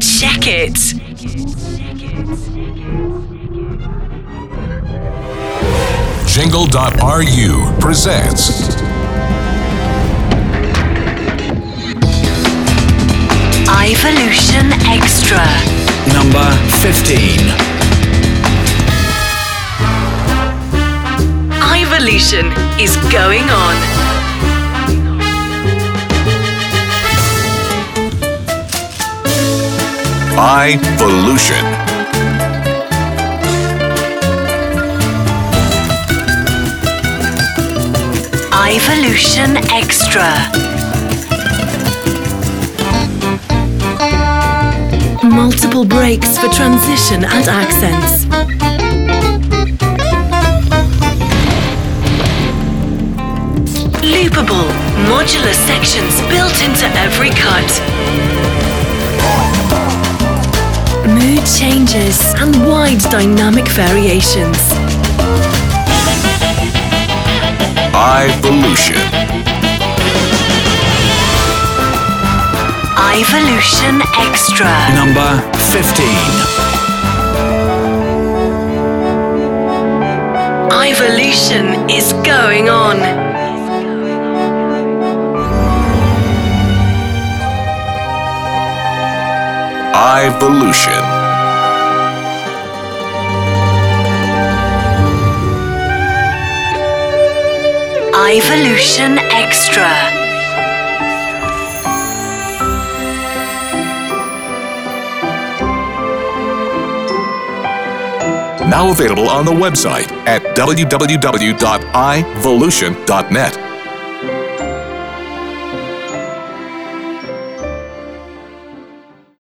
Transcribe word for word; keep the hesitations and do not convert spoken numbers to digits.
Check it. Jingle dot R U presents Evolution Extra. Number fifteen. Evolution is going on. Evolution. Evolution Extra. Multiple breaks for transition and accents. Loopable, modular sections built into every cut. Mood changes and wide dynamic variations. Evolution. Evolution Extra. Number fifteen. Evolution is going on. Evolution. Evolution Extra. Now available on the website at w w w dot evolution dot net.